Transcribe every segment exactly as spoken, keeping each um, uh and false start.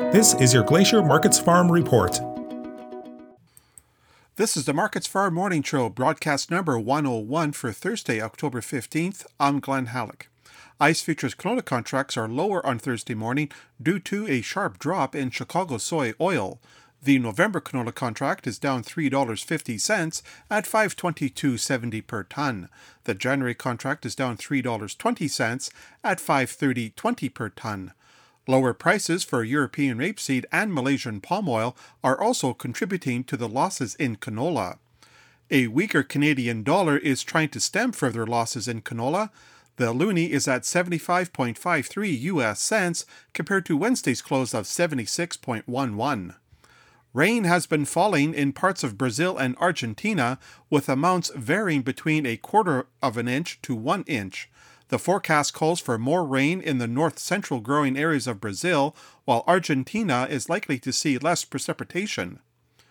This is your Glacier Markets Farm Report. This is the Markets Farm Morning Show, broadcast number one oh one for Thursday, October fifteenth. I'm Glenn Halleck. ICE futures canola contracts are lower on Thursday morning due to a sharp drop in Chicago soy oil. The November canola contract is down three dollars and fifty cents at five twenty-two seventy per ton. The January contract is down three dollars and twenty cents at five thirty twenty per ton. Lower prices for European rapeseed and Malaysian palm oil are also contributing to the losses in canola. A weaker Canadian dollar is trying to stem further losses in canola. The loonie is at seventy-five point five three U S cents compared to Wednesday's close of seventy-six point one one. Rain has been falling in parts of Brazil and Argentina, with amounts varying between a quarter of an inch to one inch. The forecast calls for more rain in the north-central growing areas of Brazil, while Argentina is likely to see less precipitation.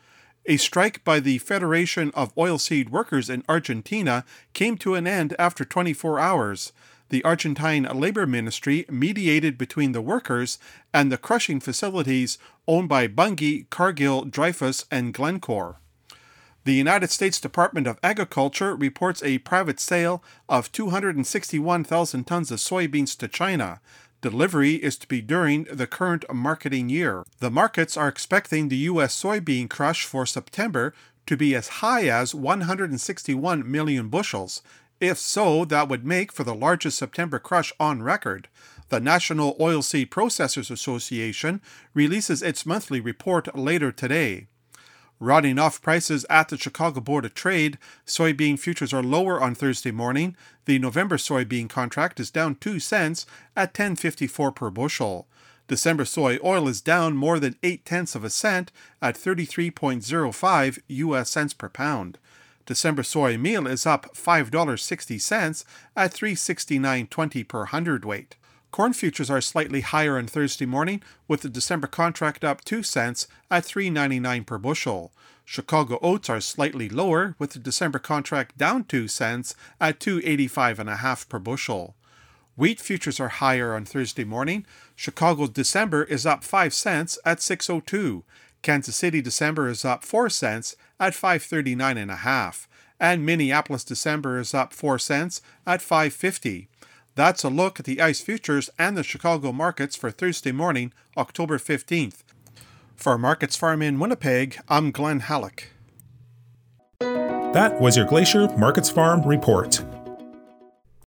A strike by the Federation of Oilseed Workers in Argentina came to an end after twenty-four hours. The Argentine Labor Ministry mediated between the workers and the crushing facilities owned by Bunge, Cargill, Dreyfus, and Glencore. The United States Department of Agriculture reports a private sale of two hundred sixty-one thousand tons of soybeans to China. Delivery is to be during the current marketing year. The markets are expecting the U S soybean crush for September to be as high as one hundred sixty-one million bushels. If so, that would make for the largest September crush on record. The National Oilseed Processors Association releases its monthly report later today. Rounding off prices at the Chicago Board of Trade, soybean futures are lower on Thursday morning. The November soybean contract is down two cents at ten fifty-four per bushel. December soy oil is down more than eight tenths of a cent at thirty-three point oh five U S cents per pound. December soy meal is up five dollars and sixty cents at three sixty-nine twenty per hundredweight. Corn futures are slightly higher on Thursday morning, with the December contract up two cents at three ninety-nine per bushel. Chicago oats are slightly lower, with the December contract down two cents at two eighty-five and a half per bushel. Wheat futures are higher on Thursday morning. Chicago's December is up five cents at six oh two. Kansas City December is up four cents at five thirty-nine and a half, and Minneapolis December is up four cents at five fifty. That's a look at the ICE futures and the Chicago markets for Thursday morning, October fifteenth. For Markets Farm in Winnipeg, I'm Glenn Halleck. That was your Glacier Markets Farm Report.